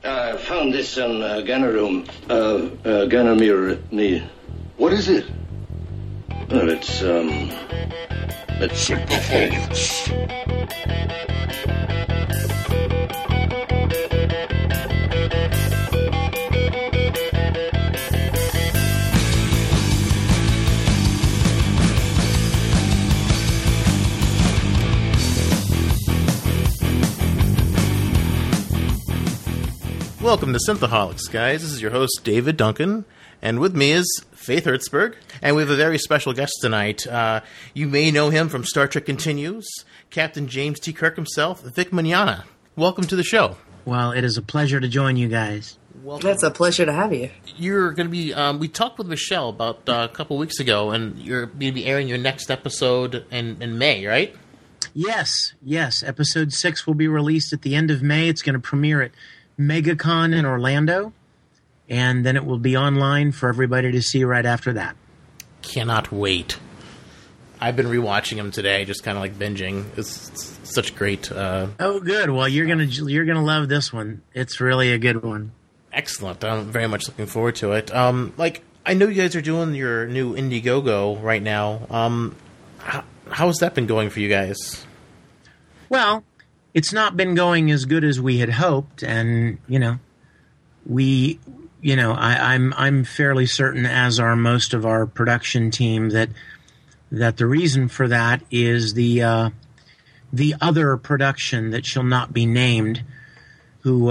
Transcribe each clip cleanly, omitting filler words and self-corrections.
I found this on Ganymede. What is it? Well, it's Synthaholics. Welcome to Synthaholics, guys. This is your host, David Duncan, and with me is Faith Hertzberg, and we have a very special guest tonight. You may know him from Star Trek Continues, Captain James T. Kirk himself, Vic Mignogna. Welcome to the show. Well, it is a pleasure to join you guys. Welcome. It's a pleasure to have you. You're going to be, we talked with Michelle about a couple weeks ago, and you're going to be airing your next episode in May, right? Yes. Episode 6 will be released at the end of May. It's going to premiere at MegaCon in Orlando, and then it will be online for everybody to see right after that. Cannot wait. I've been rewatching them today, just kind of like binging. It's such great. Oh, good. Well, you're gonna love this one. It's really a good one. Excellent. I'm very much looking forward to it. I know you guys are doing your new Indiegogo right now. How has that been going for you guys? Well, it's not been going as good as we had hoped, and I'm fairly certain, as are most of our production team, that the reason for that is the other production that shall not be named, who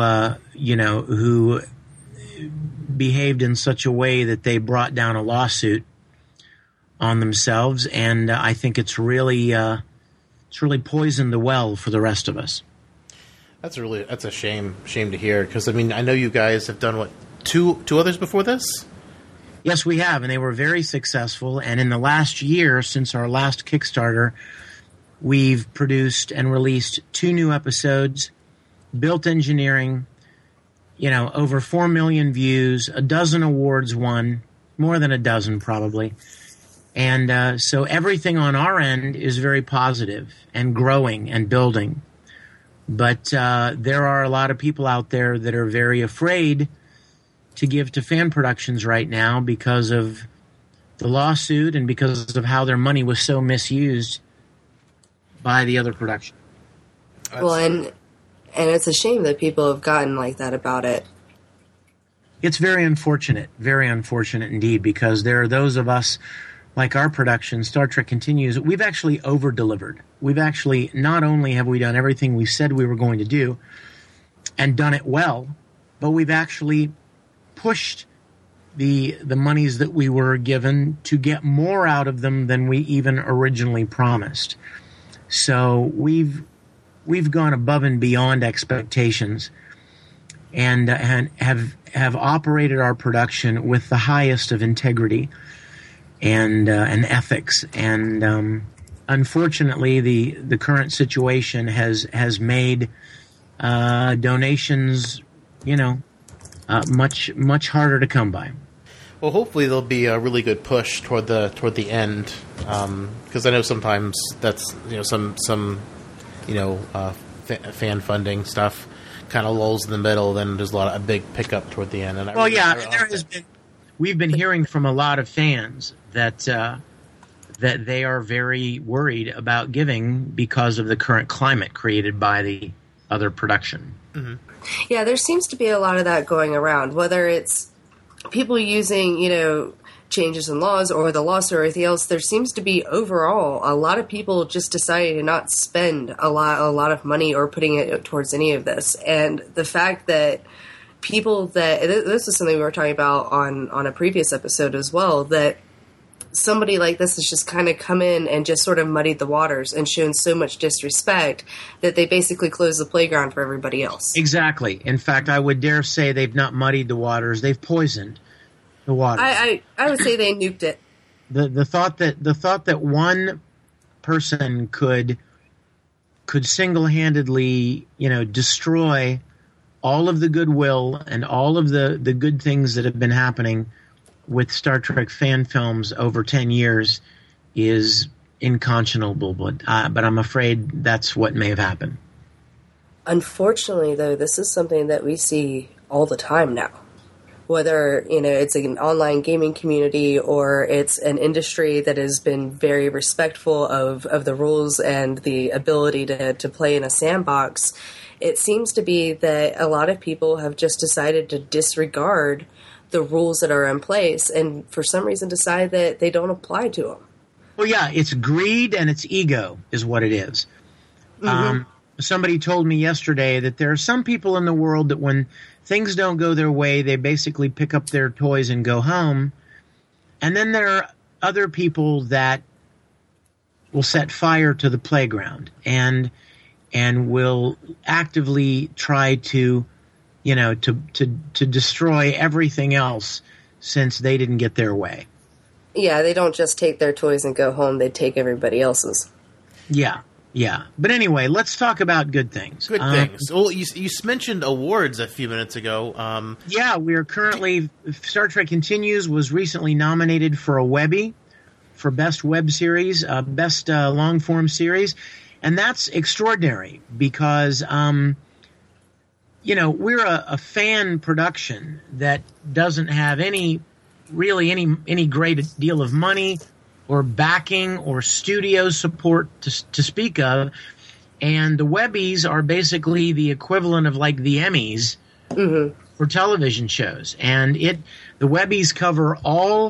behaved in such a way that they brought down a lawsuit on themselves, and I think it's really poisoned the well for the rest of us. That's a shame to hear, because I know you guys have done two others before this? Yes, we have, and they were very successful. And in the last year, since our last Kickstarter, we've produced and released 2 new episodes, Built Engineering, over 4 million views, 12 awards won, more than a dozen probably. And so everything on our end is very positive and growing and building. But there are a lot of people out there that are very afraid to give to fan productions right now because of the lawsuit and because of how their money was so misused by the other production. Well, and it's a shame that people have gotten like that about it. It's very unfortunate indeed, because there are those of us, like our production, Star Trek Continues, we've actually over-delivered. We've actually, not only have we done everything we said we were going to do and done it well, but we've actually pushed the monies that we were given to get more out of them than we even originally promised. So we've gone above and beyond expectations and have operated our production with the highest of integrity and ethics, and unfortunately, the current situation has made donations, much harder to come by. Well, hopefully there'll be a really good push toward the end, because I know sometimes that's some fan funding stuff kind of lulls in the middle. Then there's a big pickup toward the end. And there has been. We've been hearing from a lot of fans that they are very worried about giving because of the current climate created by the other production. Mm-hmm. Yeah, there seems to be a lot of that going around, whether it's people using, changes in laws or the lawsuit or anything else. There seems to be overall a lot of people just deciding to not spend a lot of money or putting it towards any of this. And the fact that this is something we were talking about on a previous episode as well, that somebody like this has just kind of come in and just sort of muddied the waters and shown so much disrespect that they basically closed the playground for everybody else. Exactly. In fact, I would dare say they've not muddied the waters; they've poisoned the water. I would say they nuked it. The thought that one person could single-handedly, destroy all of the goodwill and all of the good things that have been happening with Star Trek fan films over 10 years is inconscionable, but I'm afraid that's what may have happened. Unfortunately, though, this is something that we see all the time now. Whether, it's an online gaming community or it's an industry that has been very respectful of the rules and the ability to play in a sandbox, it seems to be that a lot of people have just decided to disregard the rules that are in place and for some reason decide that they don't apply to them. Well, yeah, it's greed and it's ego is what it is. Mm-hmm. Somebody told me yesterday that there are some people in the world that when things don't go their way, they basically pick up their toys and go home. And then there are other people that will set fire to the playground and will actively try to, to destroy everything else since they didn't get their way. Yeah, they don't just take their toys and go home. They take everybody else's. Yeah. But anyway, let's talk about good things. Good things. Well, you mentioned awards a few minutes ago. Yeah, we are currently Star Trek Continues was recently nominated for a Webby for Best Web Series, Best Long Form Series, and that's extraordinary because we're a fan production that doesn't have any great deal of money or backing or studio support to speak of. And the Webbies are basically the equivalent of like the Emmys for television shows. And the Webbies cover all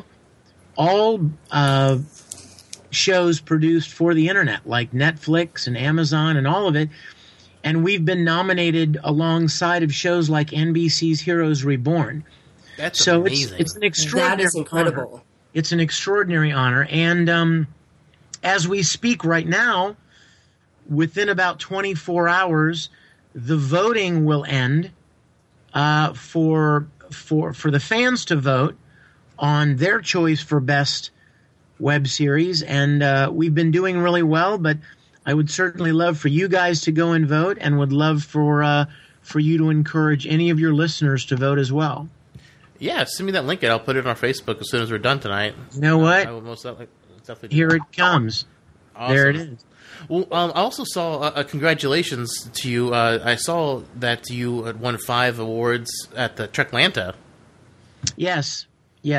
shows produced for the internet, like Netflix and Amazon and all of it. And we've been nominated alongside of shows like NBC's Heroes Reborn. That's amazing. It's an extraordinary That is incredible. honor. It's an extraordinary honor. And as we speak right now, within about 24 hours, the voting will end for the fans to vote on their choice for best web series. And we've been doing really well, but I would certainly love for you guys to go and vote, and would love for you to encourage any of your listeners to vote as well. Yeah, send me that link and I'll put it on our Facebook as soon as we're done tonight. You know what? I will most definitely do Here that. it comes. Awesome. There it is. Well, I also saw congratulations to you. I saw that you had won 5 awards at the Treklanta. Yes.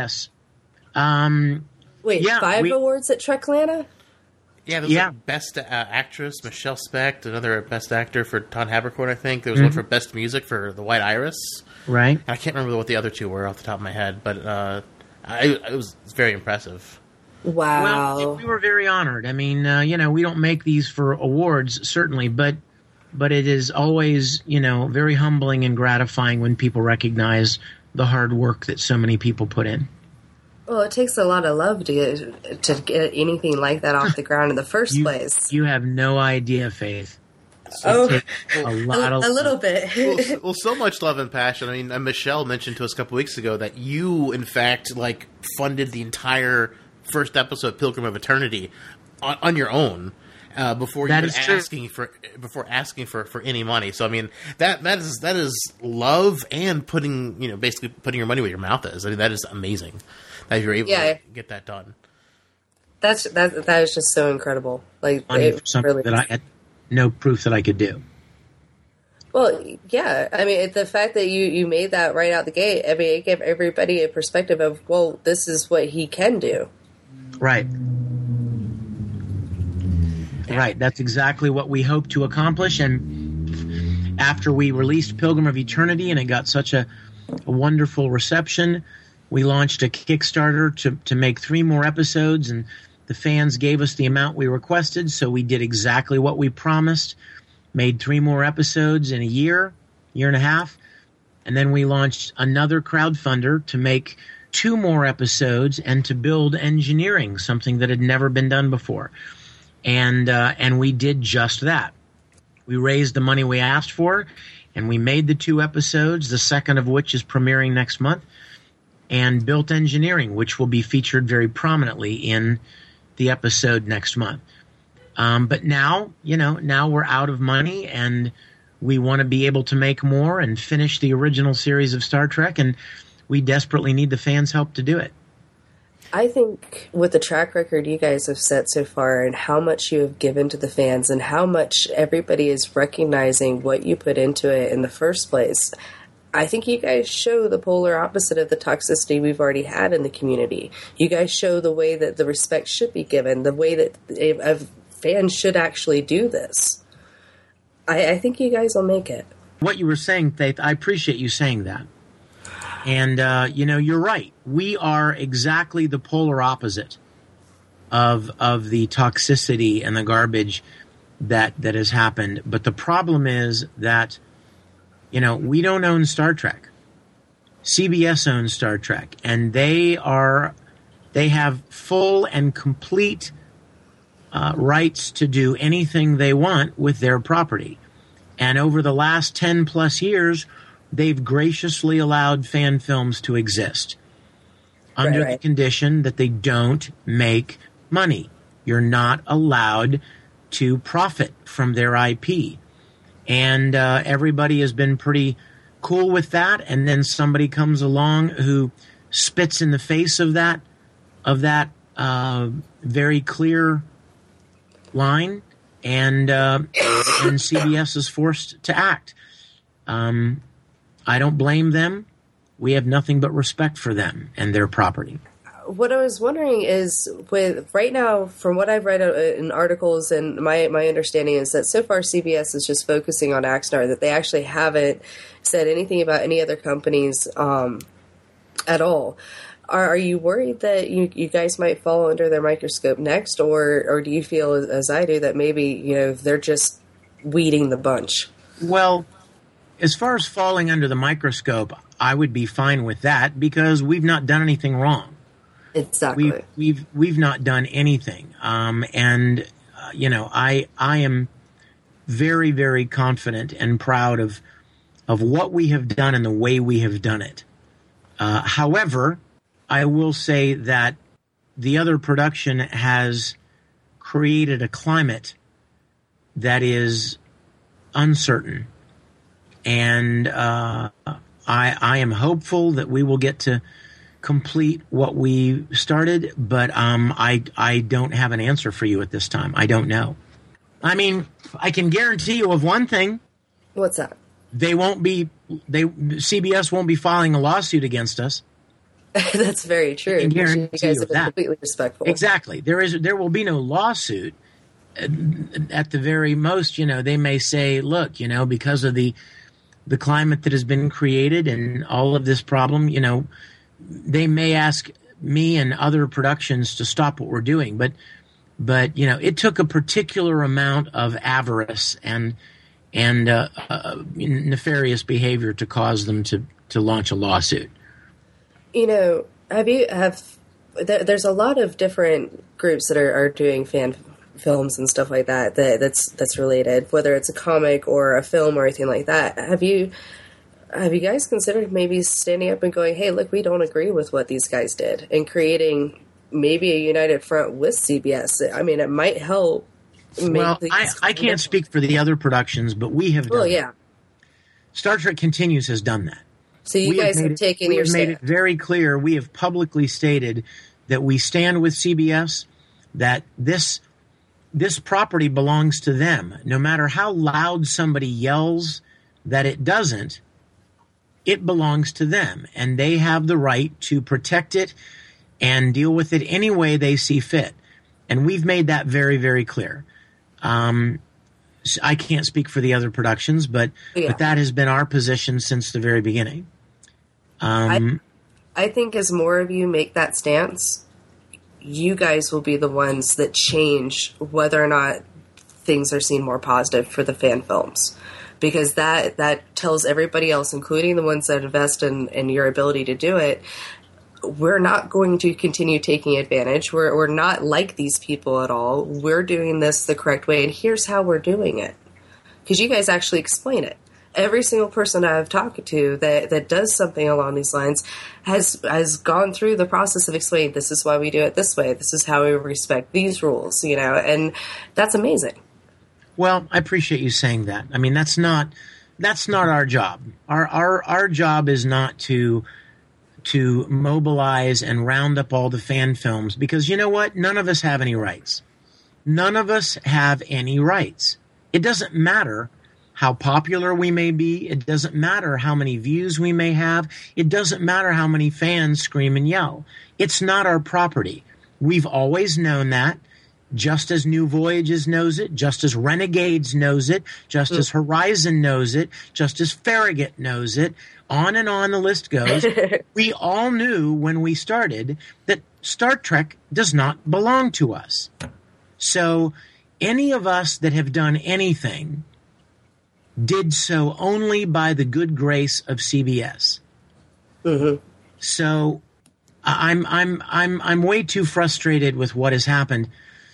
Wait, Yeah, 5 awards at Treklanta? Yeah, there was like Best Actress, Michelle Specht, another Best Actor for Todd Haberkorn, I think. There was one for Best Music for The White Iris. Right. I can't remember what the other 2 were off the top of my head, but it was very impressive. Wow. Well, we were very honored. I mean, we don't make these for awards, certainly, but it is always, very humbling and gratifying when people recognize the hard work that so many people put in. Well, it takes a lot of love to get anything like that off the ground in the first place. You have no idea, Faith. Oh, a little bit. well, so much love and passion. I mean, Michelle mentioned to us a couple weeks ago that you, in fact, funded the entire first episode of Pilgrim of Eternity on your own before asking for any money. So I mean, that is love and basically putting your money where your mouth is. I mean, that is amazing that you're able to get that done. That is just so incredible. Something really that I had no proof that I could do. Well, yeah. I mean, the fact that you made that right out the gate, I mean, it gave everybody a perspective of, well, this is what he can do. Right. Right. That's exactly what we hope to accomplish. And after we released Pilgrim of Eternity and it got such a wonderful reception, we launched a Kickstarter to make 3 more episodes, and the fans gave us the amount we requested, so we did exactly what we promised, made 3 more episodes in a year and a half, and then we launched another crowdfunder to make 2 more episodes and to build engineering, something that had never been done before. And we did just that. We raised the money we asked for, and we made the 2 episodes, the second of which is premiering next month, and built engineering, which will be featured very prominently in the episode next month. But now we're out of money, and we want to be able to make more and finish the original series of Star Trek, and we desperately need the fans' help to do it. I think with the track record you guys have set so far and how much you have given to the fans and how much everybody is recognizing what you put into it in the first place, I think you guys show the polar opposite of the toxicity we've already had in the community. You guys show the way that the respect should be given, the way that fans should actually do this. I think you guys will make it. What you were saying, Faith, I appreciate you saying that. And, you're right. We are exactly the polar opposite of the toxicity and the garbage that has happened. But the problem is that, we don't own Star Trek. CBS owns Star Trek, and they have full and complete rights to do anything they want with their property. And over the last 10 plus years, they've graciously allowed fan films to exist under the condition that they don't make money. You're not allowed to profit from their IP. And everybody has been pretty cool with that. And then somebody comes along who spits in the face of that very clear line, and CBS is forced to act. I don't blame them. We have nothing but respect for them and their property. What I was wondering is, with right now, from what I've read in articles, and my understanding is that so far CBS is just focusing on Axanar, that they actually haven't said anything about any other companies at all. Are you worried that you guys might fall under their microscope next, or do you feel, as I do, that maybe they're just weeding the bunch? Well, as far as falling under the microscope, I would be fine with that because we've not done anything wrong. Exactly. We've not done anything, I am very, very confident and proud of what we have done and the way we have done it. However, I will say that the other production has created a climate that is uncertain, and I am hopeful that we will get to complete what we started, but I don't have an answer for you at this time. I don't know. I mean, I can guarantee you of one thing. What's that? CBS won't be filing a lawsuit against us. That's very true. You guys have been completely respectful. Exactly. There will be no lawsuit. At the very most, they may say, look, because of the climate that has been created and all of this problem, they may ask me and other productions to stop what we're doing. But it took a particular amount of avarice and nefarious behavior to cause them to launch a lawsuit. There's a lot of different groups that are doing fan films and stuff like that's related, whether it's a comic or a film or anything like that. Have you guys considered maybe standing up and going, hey, look, we don't agree with what these guys did, and creating maybe a united front with CBS? I mean, it might help. Well, I can't speak for the other productions, but we have done that. Star Trek Continues has done that. So you guys have taken your stand. We have made it very clear. We have publicly stated that we stand with CBS, that this property belongs to them. No matter how loud somebody yells that it doesn't, it belongs to them. And they have the right to protect it and deal with it any way they see fit. And we've made that very, very clear. I can't speak for the other productions, but that has been our position since the very beginning. I think as more of you make that stance, you guys will be the ones that change whether or not things are seen more positive for the fan films. Because that tells everybody else, including the ones that invest in your ability to do it, we're not going to continue taking advantage. We're not like these people at all. We're doing this the correct way, and here's how we're doing it. Because you guys actually explain it. Every single person I've talked to that does something along these lines has gone through the process of explaining, this is why we do it this way. This is how we respect these rules, and that's amazing. Well, I appreciate you saying that. I mean, that's not our job. Our job is not to mobilize and round up all the fan films, because you know what? None of us have any rights. None of us have any rights. It doesn't matter how popular we may be. It doesn't matter how many views we may have. It doesn't matter how many fans scream and yell. It's not our property. We've always known that. Just as New Voyages knows it, just as Renegades knows it, just as Horizon knows it, just as Farragut knows it, on and on the list goes. We all knew when we started that Star Trek does not belong to us. So any of us that have done anything did so only by the good grace of CBS. Mm-hmm. So I'm way too frustrated with what has happened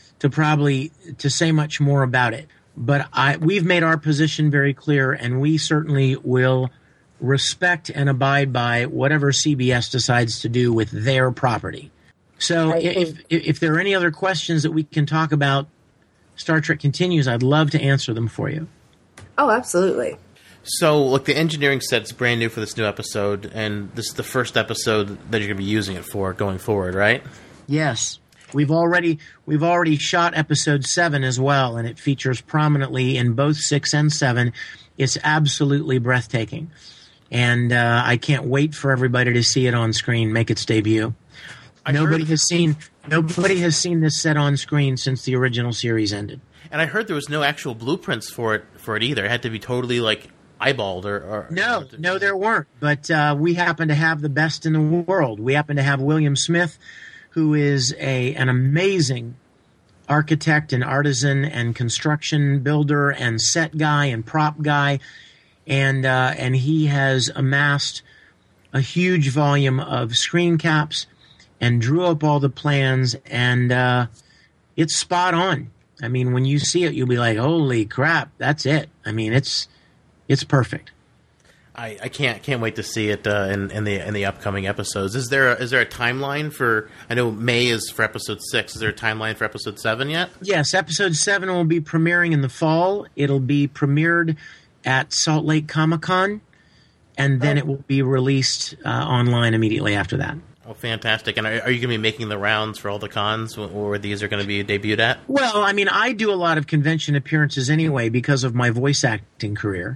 to say much more about it. But we've made our position very clear, and we certainly will respect and abide by whatever CBS decides to do with their property. So if there are any other questions that we can talk about Star Trek Continues, I'd love to answer them for you. Oh, absolutely. So, look, the engineering set's brand new for this new episode, and this is the first episode that you're going to be using it for going forward, right? Yes. We've already shot episode 7 as well, and it features prominently in both 6 and 7. It's absolutely breathtaking. And I can't wait for everybody to see it on screen, make its debut. Nobody has seen this set on screen since the original series ended. And I heard there was no actual blueprints for it either. It had to be totally eyeballed or No, there weren't. But we happen to have the best in the world. We happen to have William Smith, who is an amazing architect and artisan and construction builder and set guy and prop guy, and he has amassed a huge volume of screen caps and drew up all the plans, and it's spot on. I mean, when you see it, you'll be like, "Holy crap, that's it!" I mean, it's perfect. I can't wait to see it in the upcoming episodes. Is there a timeline for? I know May is for episode 6. Is there a timeline for episode 7 yet? Yes, episode 7 will be premiering in the fall. It'll be premiered at Salt Lake Comic-Con, and then it will be released online immediately after that. Oh, fantastic! And are you going to be making the rounds for all the cons where these are going to be debuted at? Well, I mean, I do a lot of convention appearances anyway because of my voice acting career.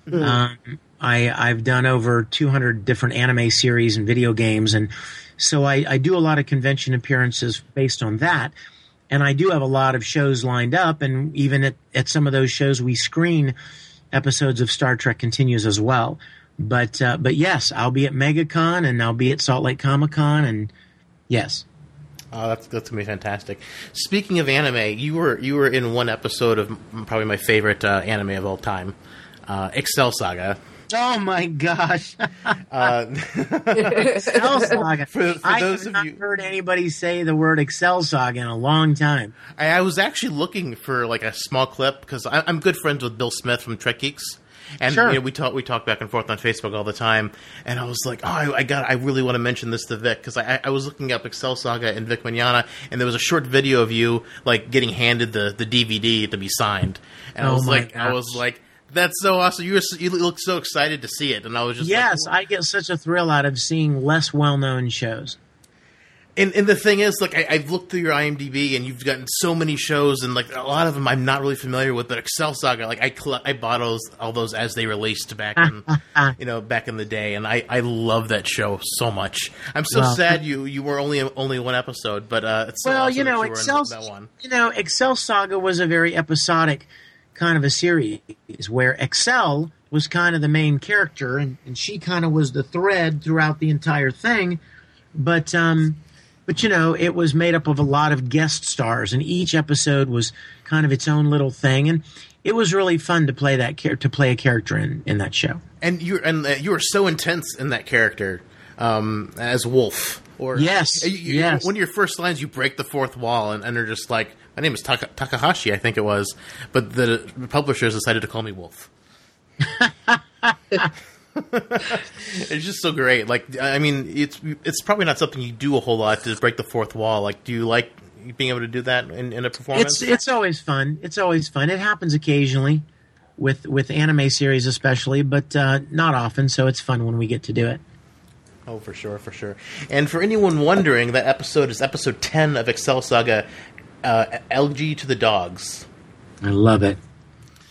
I've done over 200 different anime series and video games, and so I do a lot of convention appearances based on that. And I do have a lot of shows lined up, and even at some of those shows we screen episodes of Star Trek Continues as well. But yes, I'll be at MegaCon, and I'll be at Salt Lake Comic-Con, and yes. Oh, that's going to be fantastic. Speaking of anime, you were in one episode of probably my favorite anime of all time, Excel Saga. Oh my gosh! Excel Saga. For I those have not heard anybody say the word Excel Saga in a long time. I was actually looking for a small clip because I'm good friends with Bill Smith from Trek Geeks, and sure. We talk back and forth on Facebook all the time. And I was like, I really want to mention this to Vic because I was looking up Excel Saga and Vic Mignogna, and there was a short video of you getting handed the DVD to be signed, and I was like. That's so awesome! You look so excited to see it, and I was just I get such a thrill out of seeing less well-known shows. And the thing is, I've looked through your IMDb, and you've gotten so many shows, and a lot of them I'm not really familiar with. But Excel Saga, I bought all those as they released back in back in the day, and I love that show so much. I'm so sad you were only one episode, but it's so awesome that you were in that one. Excel Saga was a very episodic kind of a series where Excel was kind of the main character, and she kind of was the thread throughout the entire thing. But it was made up of a lot of guest stars, and each episode was kind of its own little thing, and it was really fun to play a character in that show. And you were so intense in that character as Wolf. Yes. One of your first lines, you break the fourth wall, and they're just like, my name is Takahashi, I think it was, but the publishers decided to call me Wolf. It's just so great. It's probably not something you do a whole lot to break the fourth wall. Do you like being able to do that in a performance? It's always fun. It's always fun. It happens occasionally with anime series especially, but not often, so it's fun when we get to do it. Oh, for sure. And for anyone wondering, that episode is episode 10 of Excel Saga, LG to the Dogs. I love it.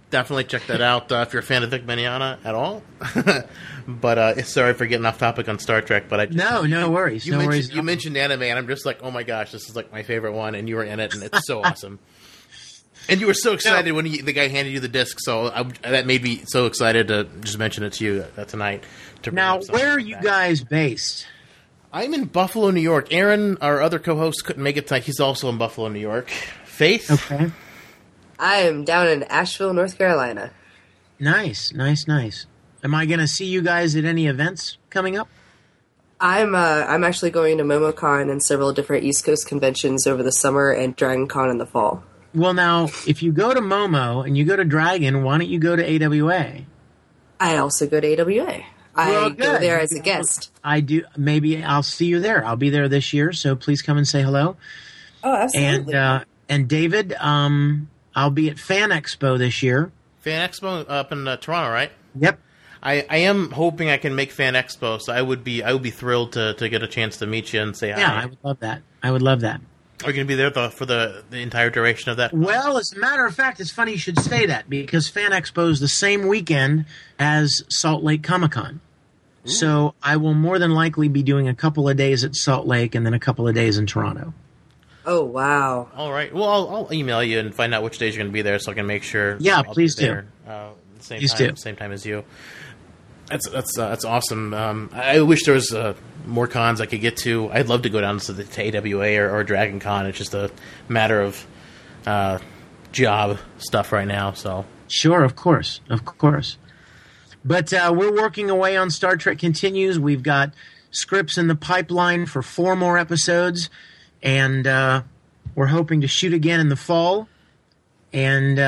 definitely check that out if you're a fan of Vic Mignogna at all. But sorry for getting off topic on Star Trek. But no worries. You mentioned anime, and I'm just like, oh my gosh, this is like my favorite one, and you were in it, and it's so awesome. And you were so excited when the guy handed you the disc, so that made me so excited to just mention it to you tonight. Now, where are you guys based? I'm in Buffalo, New York. Aaron, our other co-host, couldn't make it tonight. He's also in Buffalo, New York. Faith? Okay. I am down in Asheville, North Carolina. Nice. Am I going to see you guys at any events coming up? I'm actually going to MomoCon and several different East Coast conventions over the summer and Dragon Con in the fall. Well, now, if you go to Momo and you go to Dragon, why don't you go to AWA? I also go to AWA. I go there as a guest. I do. Maybe I'll see you there. I'll be there this year, so please come and say hello. Oh, absolutely. And David, I'll be at Fan Expo this year. Fan Expo up in Toronto, right? Yep. I am hoping I can make Fan Expo, so I would be thrilled to get a chance to meet you and say hi. Yeah, I would love that. Are you going to be there for the entire duration of that? Well, as a matter of fact, it's funny you should say that because Fan Expo is the same weekend as Salt Lake Comic-Con. Ooh. So I will more than likely be doing a couple of days at Salt Lake and then a couple of days in Toronto. Oh, wow. All right. Well, I'll email you and find out which days you're going to be there so I can make sure. Yeah, I'll please be there, do. Same time as you. That's awesome. I wish there was more cons I could get to. I'd love to go down to AWA or Dragon Con. It's just a matter of job stuff right now. So sure, of course. But we're working away on Star Trek Continues. We've got scripts in the pipeline for 4 more episodes, and we're hoping to shoot again in the fall. And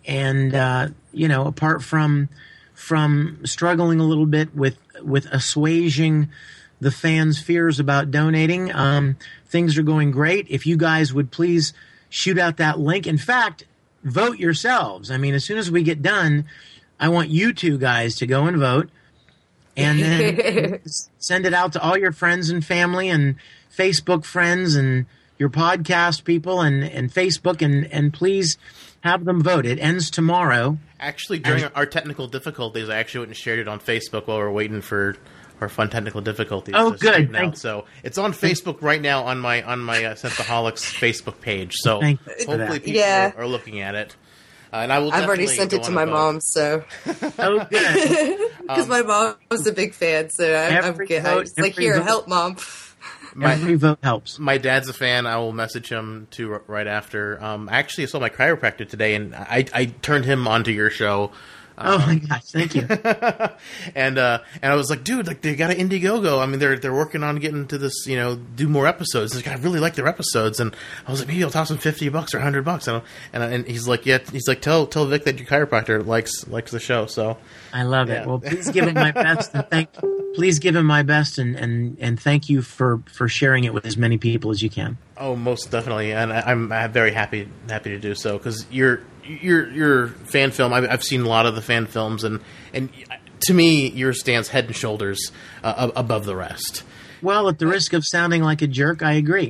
apart from struggling a little bit with assuaging the fans' fears about donating, things are going great. If you guys would please shoot out that link. In fact, vote yourselves. I mean, as soon as we get done, I want you two guys to go and vote, and then send it out to all your friends and family and Facebook friends and your podcast people and Facebook, and please have them vote. It ends tomorrow. Actually, during our technical difficulties, I actually went and shared it on Facebook while we're waiting for our fun technical difficulties. Oh, good. So it's on Facebook right now on my Senthaholics Facebook page. So hopefully people are looking at it. And I will. I've already sent it to my mom. So oh, good. Because my mom was a big fan. So I'm good. It's like, here, help, Mom. Every vote helps. My dad's a fan. I will message him too right after. Actually, I saw my chiropractor today, and I turned him onto your show. Oh my gosh! Thank you. And I was like, dude, like they got an Indiegogo. I mean, they're working on getting to this, do more episodes. Like, I really like their episodes, and I was like, maybe I'll toss them $50 or $100. And he's like, yeah. He's like, tell Vic that your chiropractor likes the show. So I love it. Well, please give him my best and Please give him my best and thank you for sharing it with as many people as you can. Oh, most definitely, and I'm very happy to do so because your fan film. I've seen a lot of the fan films, and to me, yours stands head and shoulders above the rest. Well, at the risk of sounding like a jerk, I agree.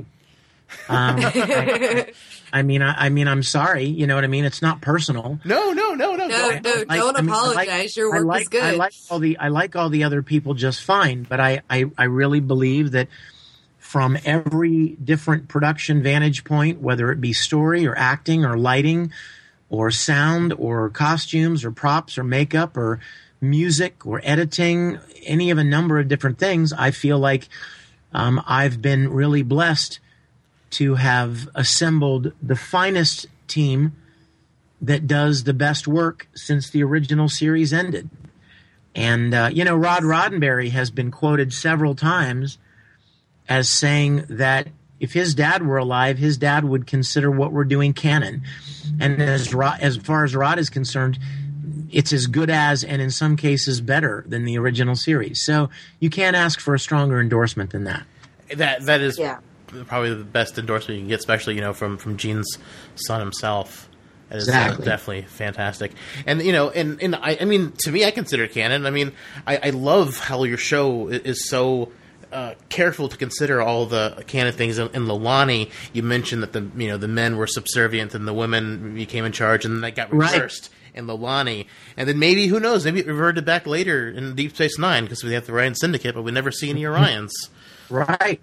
I mean, I'm sorry. You know what I mean? It's not personal. No. Don't apologize. Your work is good. I like all the other people just fine, but I really believe that from every different production vantage point, whether it be story or acting or lighting or sound or costumes or props or makeup or music or editing, any of a number of different things, I feel like I've been really blessed to have assembled the finest team that does the best work since the original series ended. And, Rod Roddenberry has been quoted several times as saying that if his dad were alive, his dad would consider what we're doing canon. And as far as Rod is concerned, it's as good as, and in some cases better than the original series. So you can't ask for a stronger endorsement than that. That is probably the best endorsement you can get, especially, from Gene's son himself. It is definitely fantastic. And, I mean, to me, I consider it canon. I mean, I love how your show is so careful to consider all the canon things. In Lilani, you mentioned that the men were subservient and the women became in charge, and that got reversed. Right. and Lolani. And then maybe, who knows, maybe it reverted back later in Deep Space Nine because we have the Orion Syndicate, but we never see any Orions. Right.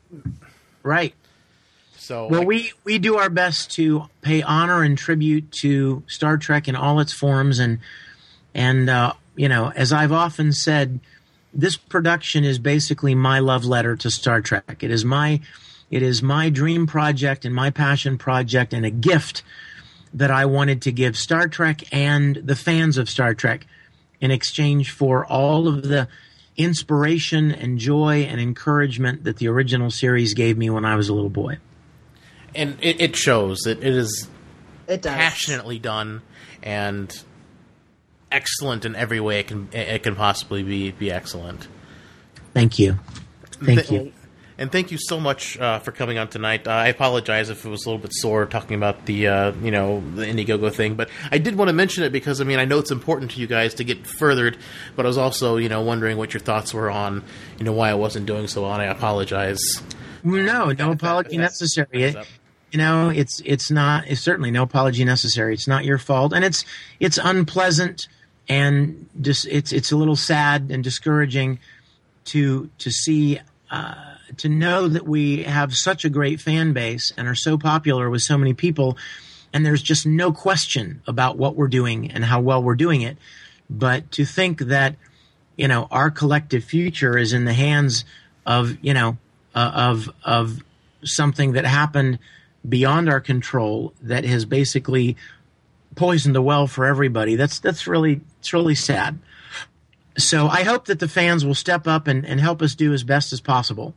So, well, we do our best to pay honor and tribute to Star Trek in all its forms, and as I've often said, this production is basically my love letter to Star Trek. It is my dream project and my passion project, and a gift that I wanted to give Star Trek and the fans of Star Trek in exchange for all of the inspiration and joy and encouragement that the original series gave me when I was a little boy. And it shows. It is It does. passionately done and excellent in every way it can possibly be excellent. Thank you. Thank you. And thank you so much for coming on tonight. I apologize if it was a little bit sore talking about the the Indiegogo thing, but I did want to mention it because I know it's important to you guys to get furthered. But I was also wondering what your thoughts were on why I wasn't doing so, and I apologize. No apology necessary. It's certainly no apology necessary. It's not your fault, and it's unpleasant, and just it's a little sad and discouraging to see. To know that we have such a great fan base and are so popular with so many people, and there's just no question about what we're doing and how well we're doing it. But to think that, our collective future is in the hands of, of something that happened beyond our control that has basically poisoned the well for everybody. It's really sad. So I hope that the fans will step up and help us do as best as possible.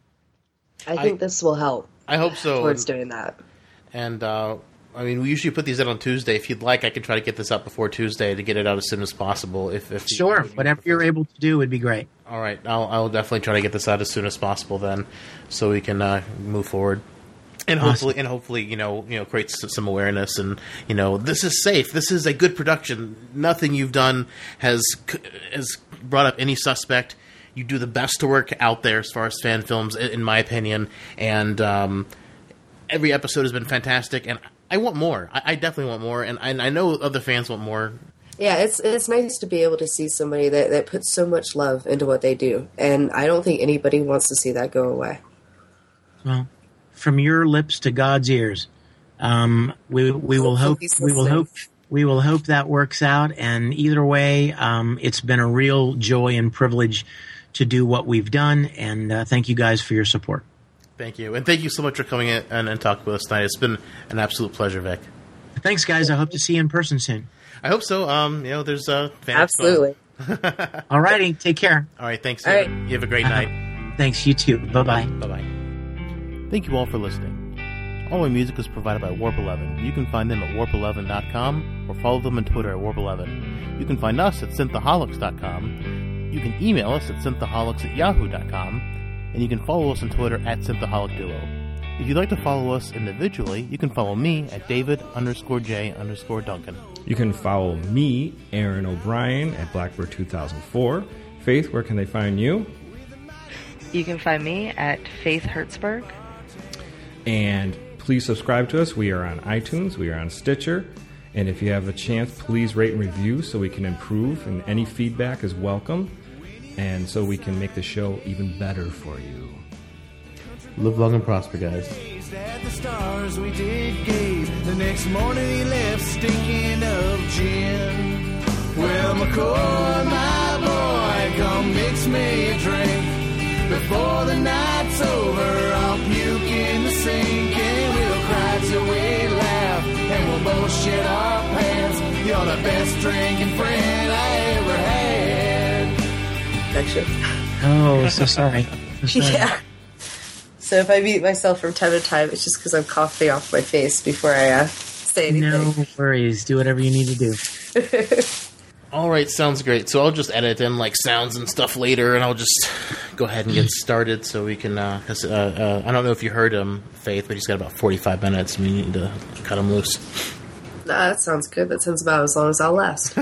I think this will help. I hope so. Towards doing that. And, we usually put these out on Tuesday. If you'd like, I can try to get this out before Tuesday to get it out as soon as possible. If Sure. Whatever you're able to do would be great. All right. I'll definitely try to get this out as soon as possible then so we can move forward. And hopefully, create some awareness. And, this is safe. This is a good production. Nothing you've done has brought up any suspect. You do the best work out there as far as fan films, in my opinion. And every episode has been fantastic. And I want more. I definitely want more. And I know other fans want more. Yeah, it's nice to be able to see somebody that puts so much love into what they do. And I don't think anybody wants to see that go away. Well, from your lips to God's ears, we will hope that works out. And either way, it's been a real joy and privilege to do what we've done, and thank you guys for your support. Thank you, and thank you so much for coming in and talking with us tonight. It's been an absolute pleasure, Vic. Thanks, guys. I hope to see you in person soon. I hope so. There's fan absolutely. All righty, take care. All right, thanks. All right. You have a great night. Thanks, you too. Bye-bye. Bye-bye. Thank you all for listening. All our music is provided by Warp 11. You can find them at warp11.com or follow them on Twitter at warp11. You can find us at synthaholics.com. You can email us at synthaholics@yahoo.com, and you can follow us on Twitter at synthaholicduo. If you'd like to follow us individually, you can follow me at David_J_Duncan. You can follow me, Aaron O'Brien, at Blackbird 2004. Faith, where can they find you? You can find me at Faith Hertzberg. And please subscribe to us. We are on iTunes. We are on Stitcher. And if you have a chance, please rate and review so we can improve, and any feedback is welcome, and so we can make the show even better for you. Live long and prosper, guys. At the stars we did gaze. The next morning he left stinking of gin. Well, McCoy, my boy, come mix me a drink. Before the night's over, I'll puke in the sink, and we'll cry till we laugh, and we'll both shit our pants. You're the best drinking friend I ever had. Actually. Oh, so sorry. Yeah. So if I mute myself from time to time, it's just because I'm coughing off my face before I say anything. No worries. Do whatever you need to do. All right, sounds great. So I'll just edit in sounds and stuff later, and I'll just go ahead and get started so we can. I don't know if you heard him, Faith, but he's got about 45 minutes. We need to cut him loose. Nah, that sounds good. That sounds about as long as I'll last.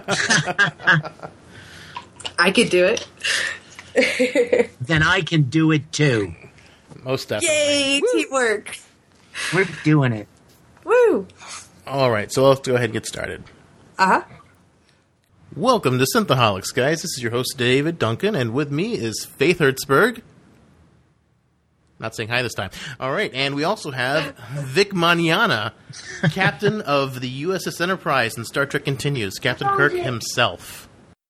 I could do it. Then I can do it too. Most definitely. Yay, teamwork. We're doing it. Woo! All right, so let's go ahead and get started. Welcome to Synthaholics, guys. This is your host, David Duncan, and with me is Faith Hertzberg. Not saying hi this time. All right, and we also have Vic Maniana, captain of the USS Enterprise in Star Trek Continues, Captain Kirk himself.